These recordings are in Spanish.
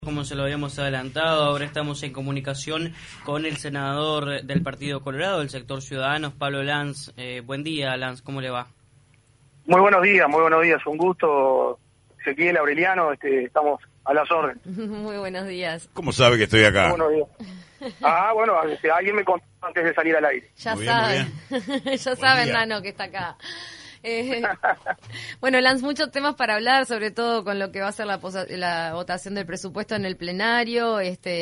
Como se lo habíamos adelantado, ahora estamos en comunicación con el senador del Partido Colorado, del sector Ciudadanos, Pablo Lanz. Buen día, Lanz, ¿cómo le va? Muy buenos días, un gusto. Ezequiel, Aureliano, estamos a las órdenes. Muy buenos días. ¿Cómo sabe que estoy acá? Muy buenos días. Bueno, alguien me contó antes de salir al aire. Ya Muy saben, bien. ya saben, Nano, que está acá. Bueno, Lanz, muchos temas para hablar, sobre todo con lo que va a ser la votación del presupuesto en el plenario.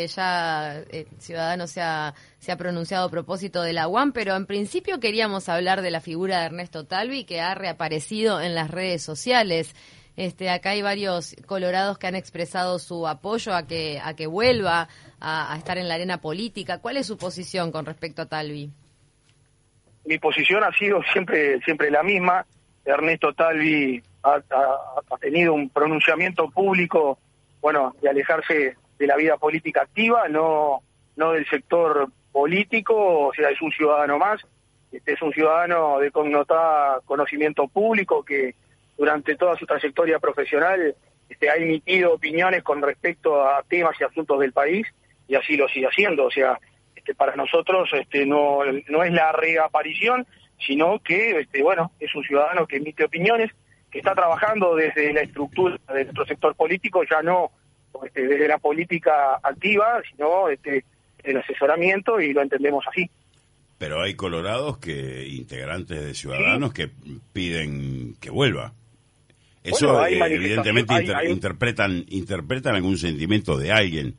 Ciudadanos se ha pronunciado a propósito de la UAM, pero en principio queríamos hablar de la figura de Ernesto Talvi, que ha reaparecido en las redes sociales. Acá hay varios colorados que han expresado su apoyo a que vuelva a estar en la arena política. ¿Cuál es su posición con respecto a Talvi? Mi posición ha sido siempre la misma. Ernesto Talvi ha tenido un pronunciamiento público, de alejarse de la vida política activa, no del sector político, o sea, es un ciudadano más. Es un ciudadano de connotada conocimiento público que durante toda su trayectoria profesional ha emitido opiniones con respecto a temas y asuntos del país, y así lo sigue haciendo. O sea, para nosotros no es la reaparición, sino que es un ciudadano que emite opiniones, que está trabajando desde la estructura de nuestro sector político, ya no desde la política activa, sino el asesoramiento, y lo entendemos así. Pero hay colorados integrantes de Ciudadanos, sí, que piden que vuelva. Eso evidentemente interpretan algún sentimiento de alguien.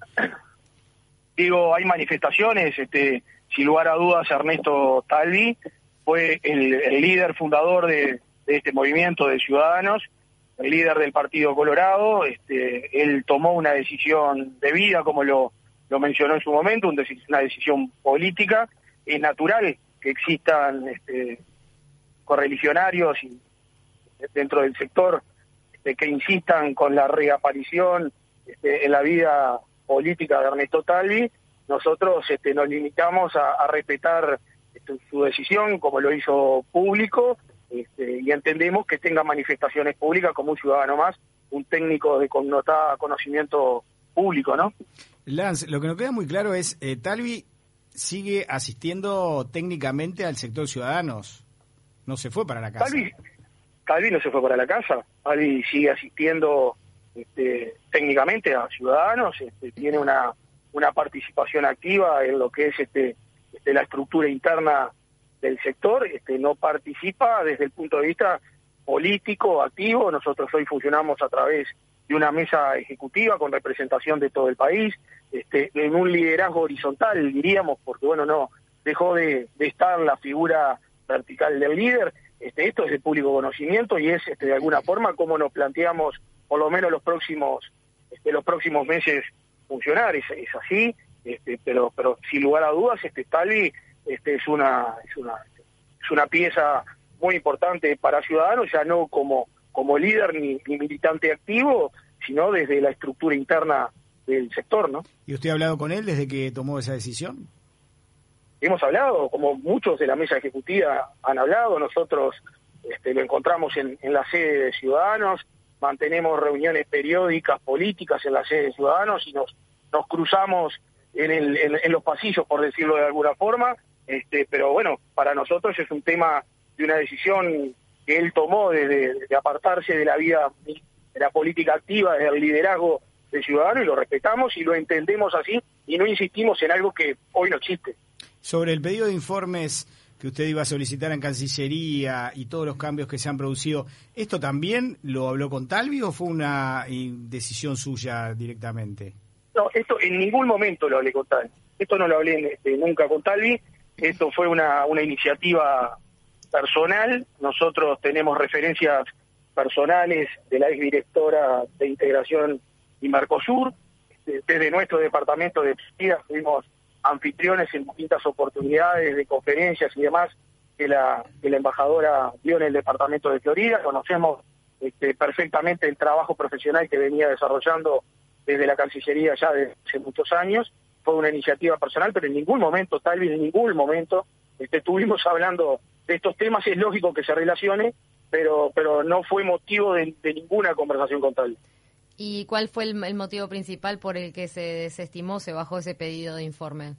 Digo, hay manifestaciones, sin lugar a dudas. Ernesto Talvi fue el líder fundador de este movimiento de Ciudadanos, el líder del Partido Colorado. Él tomó una decisión de vida, como lo mencionó en su momento, una decisión política. Es natural que existan correligionarios dentro del sector que insistan con la reaparición en la vida política de Ernesto Talvi. Nosotros nos limitamos a respetar su decisión, como lo hizo público, y entendemos que tenga manifestaciones públicas como un ciudadano más, un técnico de connotada conocimiento público, ¿no? Lanz, lo que nos queda muy claro es, Talvi sigue asistiendo técnicamente al sector Ciudadanos, no se fue para la casa. Talvi no se fue para la casa, Talvi sigue asistiendo técnicamente a Ciudadanos, tiene una participación activa en lo que es la estructura interna del sector. No participa desde el punto de vista político activo. Nosotros hoy funcionamos a través de una mesa ejecutiva con representación de todo el país, en un liderazgo horizontal, diríamos, porque no dejó de estar la figura vertical del líder. Esto es de público conocimiento y es de alguna forma como nos planteamos por lo menos los próximos meses funcionar. Es así, pero sin lugar a dudas Talvi es una pieza muy importante para Ciudadanos, ya no como líder ni militante activo, sino desde la estructura interna del sector, ¿no? ¿Y usted ha hablado con él desde que tomó esa decisión? Hemos hablado, como muchos de la mesa ejecutiva han hablado. Nosotros lo encontramos en la sede de Ciudadanos, mantenemos reuniones periódicas políticas en la sede de Ciudadanos y nos cruzamos en los pasillos, por decirlo de alguna forma, pero para nosotros es un tema de una decisión que él tomó de apartarse de la vida de la política activa, del liderazgo de Ciudadanos, y lo respetamos y lo entendemos así, y no insistimos en algo que hoy no existe. Sobre el pedido de informes que usted iba a solicitar en Cancillería y todos los cambios que se han producido, ¿esto también lo habló con Talvi o fue una decisión suya directamente? No, esto en ningún momento lo hablé con Talvi. Esto no lo hablé nunca con Talvi. Esto fue una iniciativa personal. Nosotros tenemos referencias personales de la exdirectora de Integración y Mercosur. Desde nuestro departamento de pesquisa fuimos anfitriones en distintas oportunidades de conferencias y demás que la embajadora dio en el departamento de Florida. Conocemos perfectamente el trabajo profesional que venía desarrollando desde la Cancillería ya desde hace muchos años. Fue una iniciativa personal, pero en ningún momento, tal vez en ningún momento, estuvimos hablando de estos temas. Es lógico que se relacione, pero no fue motivo de ninguna conversación con Talvi. ¿Y cuál fue el motivo principal por el que se desestimó, se bajó ese pedido de informe?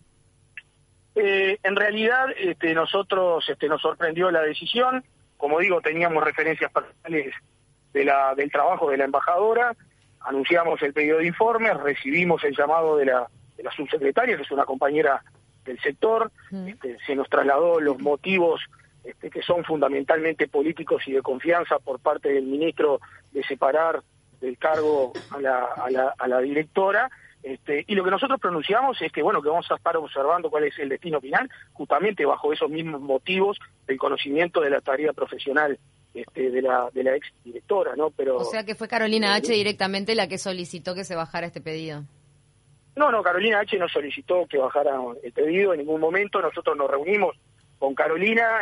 En realidad, nosotros nos sorprendió la decisión. Como digo, teníamos referencias personales del trabajo de la embajadora, anunciamos el pedido de informe, recibimos el llamado de la subsecretaria, que es una compañera del sector, se nos trasladó los motivos que son fundamentalmente políticos y de confianza por parte del ministro de separar del cargo a la directora, y lo que nosotros pronunciamos es que bueno, que vamos a estar observando cuál es el destino final, justamente bajo esos mismos motivos del conocimiento de la tarea profesional de la ex directora, ¿no? Pero o sea que fue Carolina H. directamente la que solicitó que se bajara este pedido. No, Carolina H. no solicitó que bajara el pedido en ningún momento. Nosotros nos reunimos con Carolina,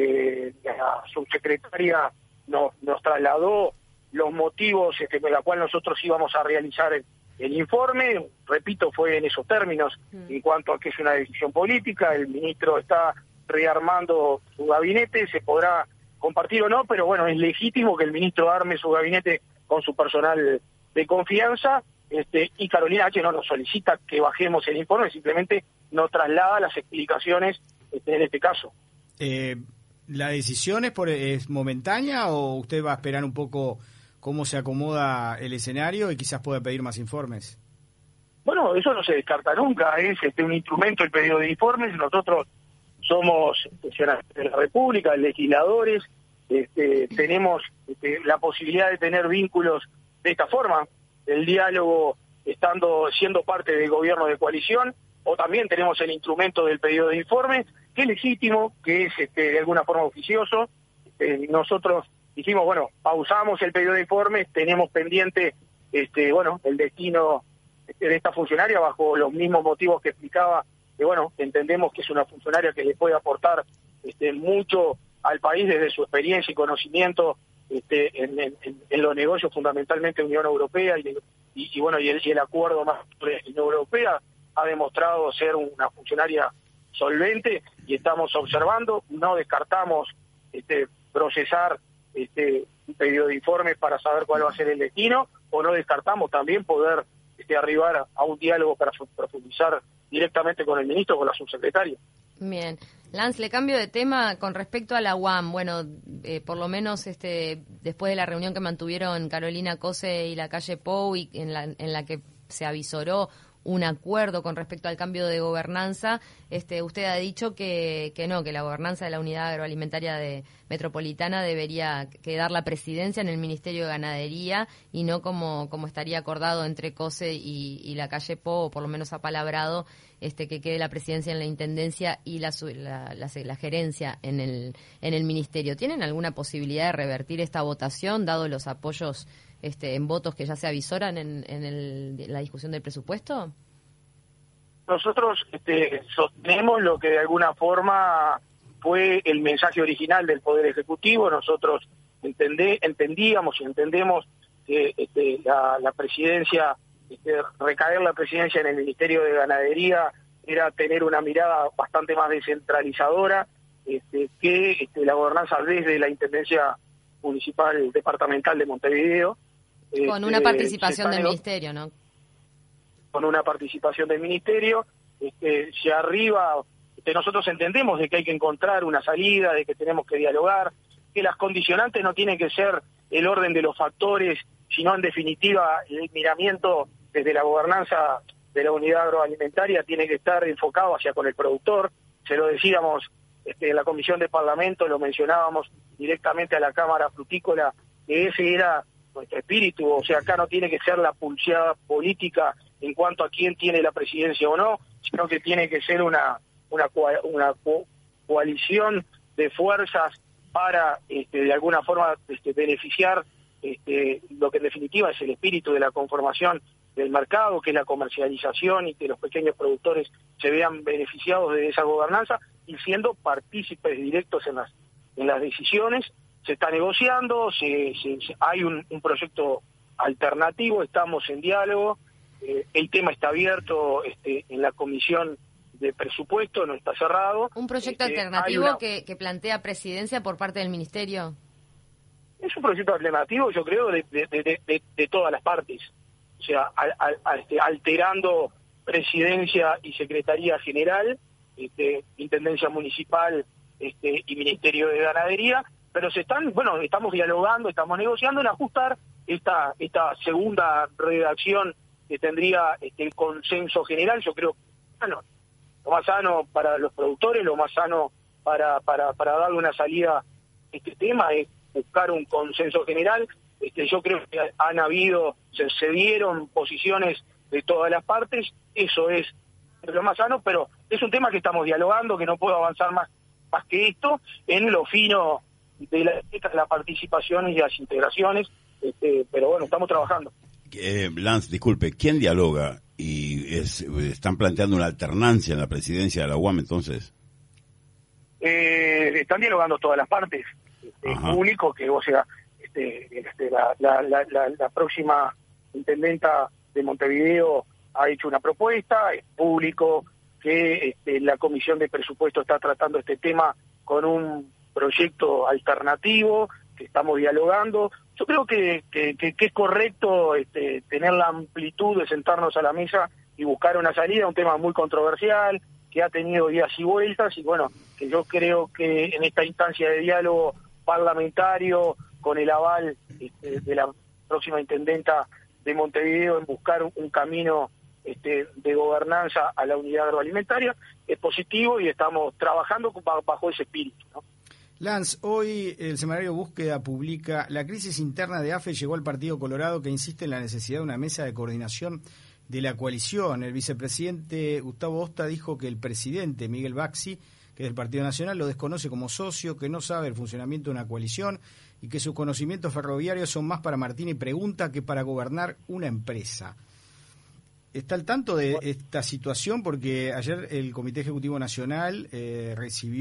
la subsecretaria nos trasladó los motivos por los cuales nosotros íbamos a realizar el informe. Repito, fue en esos términos, en cuanto a que es una decisión política. El ministro está rearmando su gabinete, se podrá compartir o no, pero bueno, es legítimo que el ministro arme su gabinete con su personal de confianza, y Carolina H. no nos solicita que bajemos el informe, simplemente nos traslada las explicaciones en este caso. ¿La decisión es momentánea o usted va a esperar un poco cómo se acomoda el escenario y quizás pueda pedir más informes? Bueno, eso no se descarta nunca, es un instrumento el pedido de informes. Nosotros somos funcionarios de la República, legisladores, tenemos la posibilidad de tener vínculos de esta forma, el diálogo siendo parte del gobierno de coalición, o también tenemos el instrumento del pedido de informes, que es legítimo, que es de alguna forma oficioso. Nosotros dijimos, bueno, pausamos el pedido de informes, tenemos pendiente el destino de esta funcionaria bajo los mismos motivos que explicaba, que bueno, entendemos que es una funcionaria que le puede aportar mucho al país desde su experiencia y conocimiento en los negocios, fundamentalmente Unión Europea y el acuerdo más de la Unión Europea. Ha demostrado ser una funcionaria solvente y estamos observando, no descartamos procesar un pedido de informes para saber cuál va a ser el destino, o no descartamos también poder arribar a un diálogo para profundizar directamente con el ministro, con la subsecretaria. Bien. Lance, le cambio de tema con respecto a la UAM. Bueno, por lo menos después de la reunión que mantuvieron Carolina Cose y la calle Pou, y en la que se avisoró un acuerdo con respecto al cambio de gobernanza, usted ha dicho que la gobernanza de la unidad agroalimentaria metropolitana debería quedar la presidencia en el Ministerio de Ganadería y no como estaría acordado entre COSE y la calle Po, o por lo menos apalabrado, que quede la presidencia en la Intendencia y la gerencia en el Ministerio. ¿Tienen alguna posibilidad de revertir esta votación, dado los apoyos en votos que ya se avisoran en la discusión del presupuesto? Nosotros sostenemos lo que de alguna forma fue el mensaje original del Poder Ejecutivo. Nosotros entendíamos y entendemos que la presidencia, recaer la presidencia en el Ministerio de Ganadería era tener una mirada bastante más descentralizadora que la gobernanza desde la Intendencia Municipal Departamental de Montevideo. Con una participación del Ministerio, ¿no? Con una participación del Ministerio, se arriba, nosotros entendemos de que hay que encontrar una salida, de que tenemos que dialogar, que las condicionantes no tienen que ser el orden de los factores, sino en definitiva el miramiento desde la gobernanza de la unidad agroalimentaria tiene que estar enfocado hacia con el productor. Se lo decíamos en la Comisión de Parlamento, lo mencionábamos directamente a la Cámara Frutícola, que ese era nuestro espíritu. O sea, acá no tiene que ser la pulseada política en cuanto a quién tiene la presidencia o no, sino que tiene que ser una coalición de fuerzas para de alguna forma beneficiar lo que en definitiva es el espíritu de la conformación del mercado, que es la comercialización, y que los pequeños productores se vean beneficiados de esa gobernanza y siendo partícipes directos en las decisiones. Se está negociando, hay un proyecto alternativo, estamos en diálogo, el tema está abierto en la comisión de presupuesto, no está cerrado. ¿Un proyecto alternativo que plantea presidencia por parte del Ministerio? es un proyecto alternativo, yo creo, de todas las partes. O sea, alterando presidencia y secretaría general, intendencia municipal y ministerio de ganadería, pero estamos dialogando, estamos negociando en ajustar esta segunda redacción que tendría el consenso general. Yo creo lo más sano para los productores, lo más sano para darle una salida a este tema es buscar un consenso general. Yo creo que se dieron posiciones de todas las partes, eso es lo más sano, pero es un tema que estamos dialogando, que no puedo avanzar más que esto, en lo fino de la participación y las integraciones, pero bueno, estamos trabajando. Lance, disculpe, ¿quién dialoga? ¿Y están planteando una alternancia en la presidencia de la UAM entonces? Están dialogando todas las partes. Es público que, o sea, la próxima intendenta de Montevideo ha hecho una propuesta, es público que la Comisión de Presupuesto está tratando este tema con un proyecto alternativo, que estamos dialogando. Yo creo que es correcto tener la amplitud de sentarnos a la mesa y buscar una salida, un tema muy controversial, que ha tenido idas y vueltas, y bueno, que yo creo que en esta instancia de diálogo parlamentario, con el aval de la próxima intendenta de Montevideo en buscar un camino de gobernanza a la unidad agroalimentaria, es positivo y estamos trabajando bajo ese espíritu, ¿no? Lance, hoy el semanario Búsqueda publica: la crisis interna de AFE llegó al Partido Colorado, que insiste en la necesidad de una mesa de coordinación de la coalición. El vicepresidente Gustavo Osta dijo que el presidente Miguel Baxi, que es del Partido Nacional, lo desconoce como socio, que no sabe el funcionamiento de una coalición y que sus conocimientos ferroviarios son más para Martín y Pregunta que para gobernar una empresa. ¿Está al tanto de esta situación? Porque ayer el Comité Ejecutivo Nacional el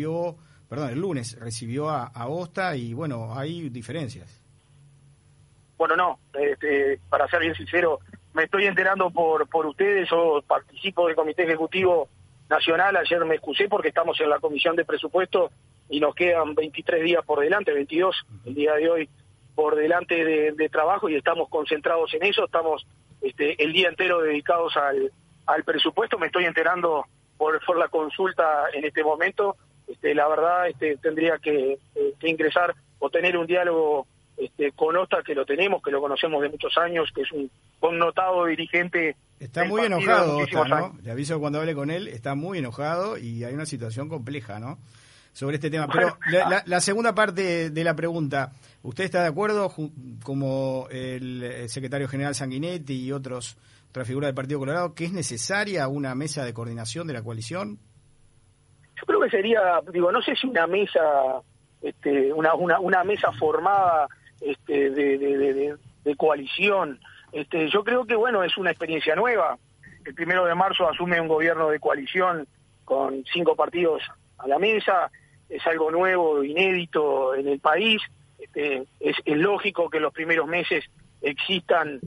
lunes recibió a Osta y, bueno, hay diferencias. Bueno, no, para ser bien sincero, me estoy enterando por ustedes. Yo participo del Comité Ejecutivo Nacional. Ayer me excusé porque estamos en la Comisión de Presupuesto y nos quedan 23 días por delante, 22 el día de hoy por delante de trabajo, y estamos concentrados en eso. Estamos el día entero dedicados al presupuesto. Me estoy enterando por la consulta en este momento. La verdad, tendría que ingresar o tener un diálogo con Osta, que lo tenemos, que lo conocemos de muchos años, que es un connotado dirigente. Está muy enojado Osta, ¿no? Le aviso que cuando hable con él, está muy enojado y hay una situación compleja, ¿no?, sobre este tema. Pero la segunda parte de la pregunta, ¿usted está de acuerdo, como el secretario general Sanguinetti y otras figuras del Partido Colorado, que es necesaria una mesa de coordinación de la coalición? Yo creo que sería, no sé si una mesa, una mesa formada de coalición. Yo creo que, bueno, es una experiencia nueva. El 1 de marzo asume un gobierno de coalición con 5 partidos a la mesa. Es algo nuevo, inédito en el país. Es lógico que en los primeros meses existan,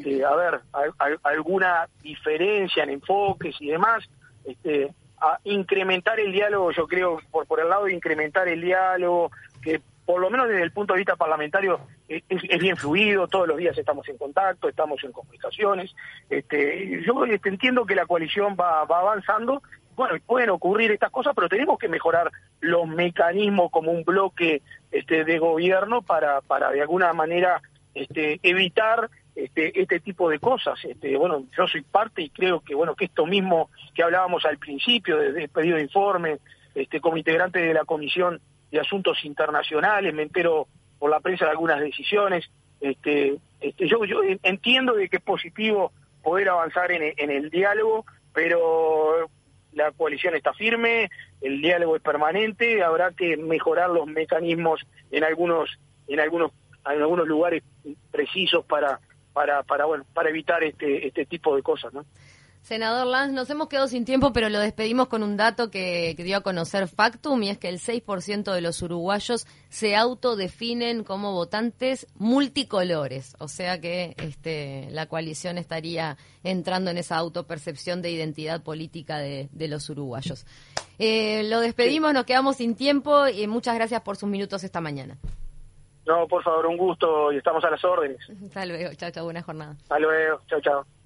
alguna diferencia en enfoques y demás. A incrementar el diálogo, yo creo, por el lado de incrementar el diálogo, que por lo menos desde el punto de vista parlamentario es bien fluido. Todos los días estamos en contacto, estamos en comunicaciones. Yo entiendo que la coalición va avanzando. Bueno, pueden ocurrir estas cosas, pero tenemos que mejorar los mecanismos como un bloque de gobierno para de alguna manera evitar este tipo de cosas. Bueno, yo soy parte y creo que, bueno, que esto mismo que hablábamos al principio de pedido de informe, como integrante de la Comisión de Asuntos Internacionales, me entero por la prensa de algunas decisiones. Yo entiendo de que es positivo poder avanzar en el diálogo, pero la coalición está firme, el diálogo es permanente. Habrá que mejorar los mecanismos en algunos lugares precisos para evitar este tipo de cosas, ¿no? Senador Lance, nos hemos quedado sin tiempo, pero lo despedimos con un dato que dio a conocer Factum, y es que el 6% de los uruguayos se autodefinen como votantes multicolores, o sea que la coalición estaría entrando en esa autopercepción de identidad política de los uruguayos. Lo despedimos, nos quedamos sin tiempo y muchas gracias por sus minutos esta mañana. No, por favor, un gusto y estamos a las órdenes. Hasta luego, chao, chao, buena jornada. Hasta luego, chao, chao.